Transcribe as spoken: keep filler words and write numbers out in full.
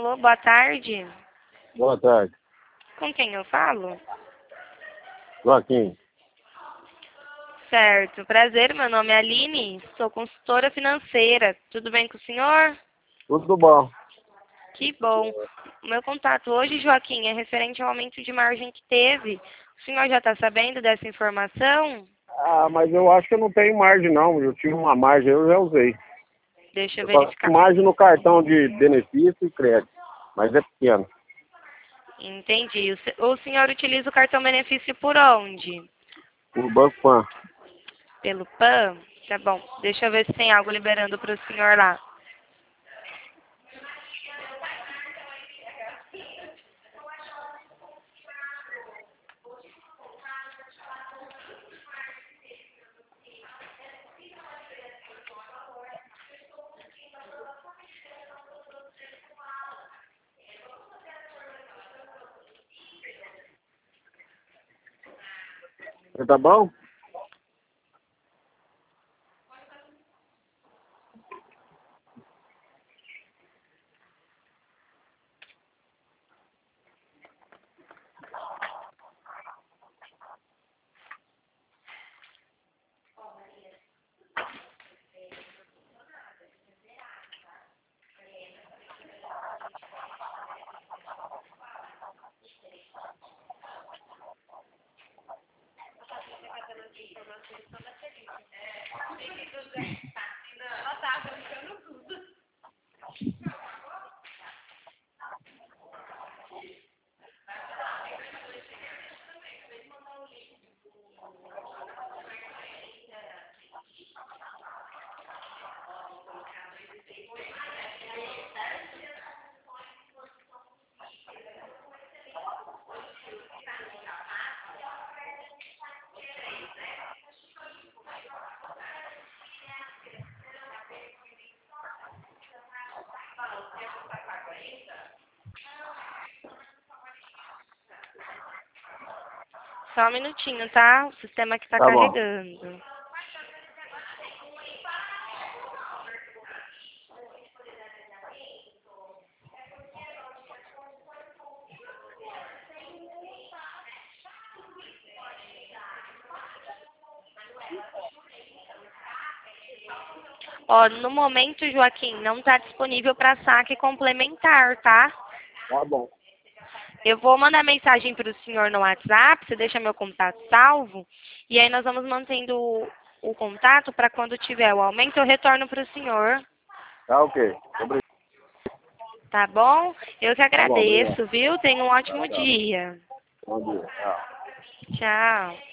Alô, boa tarde. Boa tarde. Com quem eu falo? Joaquim. Certo, prazer, meu nome é Aline, sou consultora financeira. Tudo bem com o senhor? Tudo bom. Que bom. O meu contato hoje, Joaquim, é referente ao aumento de margem que teve. O senhor já está sabendo dessa informação? Ah, mas eu acho que eu não tenho margem não. Eu tinha uma margem, eu já usei. Deixa eu Eu só verificar. tenho margem no cartão de benefício e crédito, mas é pequeno. Entendi. O se- o senhor utiliza o cartão benefício por onde? O Banco Pan. Pelo Pan? Tá bom. Deixa eu ver se tem algo liberando para o senhor lá. Você tá bom? Só um minutinho, tá? O sistema que está Tá bom. carregando. Ó, no momento, Joaquim, não está disponível para saque complementar, tá? Tá bom. Eu vou mandar mensagem para o senhor no WhatsApp, você deixa meu contato salvo, e aí nós vamos mantendo o, o contato para quando tiver o aumento eu retorno para o senhor, Tá ok. Obrigado. tá bom? Eu que Tá bom, obrigado. agradeço, viu? Tenha um Tchau, ótimo tchau. dia. Bom dia. Tchau. Tchau.